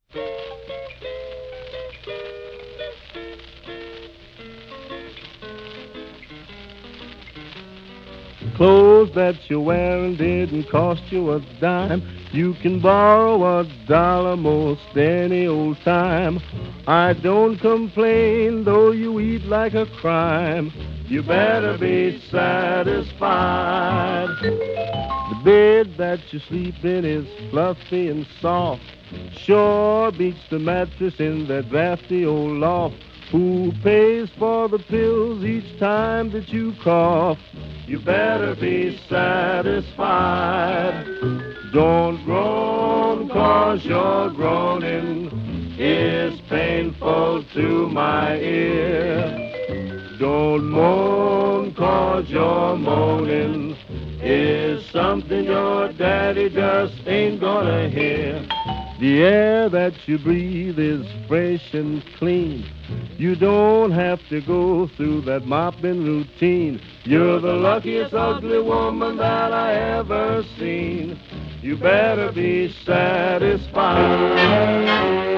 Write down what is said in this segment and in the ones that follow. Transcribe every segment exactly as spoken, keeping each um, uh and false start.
Clothes that you're wearing didn't cost you a dime. You can borrow a dollar most any old time. I don't complain, though you eat like a crime. You better be satisfied. The bed that you sleep in is fluffy and soft. Sure beats the mattress in that drafty old loft. Who pays for the pills each time that you cough? You better be satisfied. Don't groan, cause your groaning is painful to my ear. Don't moan, cause your moaning is something your daddy just ain't gonna hear. The air that you breathe is fresh and clean. You don't have to go through that mopping routine. You're the luckiest ugly woman that I ever seen. You better be satisfied.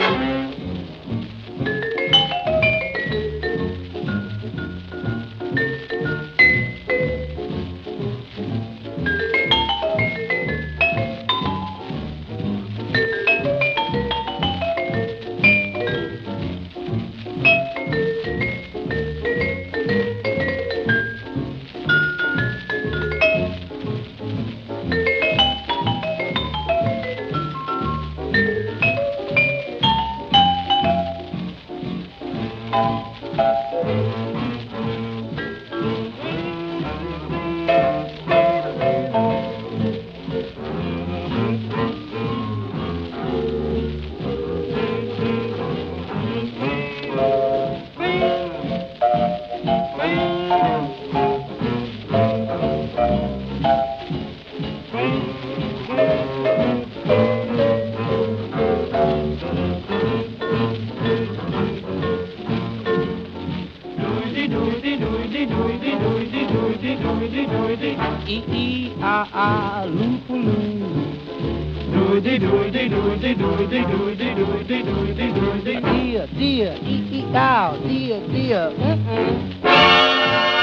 E-E-ah-ah, loop-a-loo. Dear, dear, E-E-ow, dear, dear, mm-mm.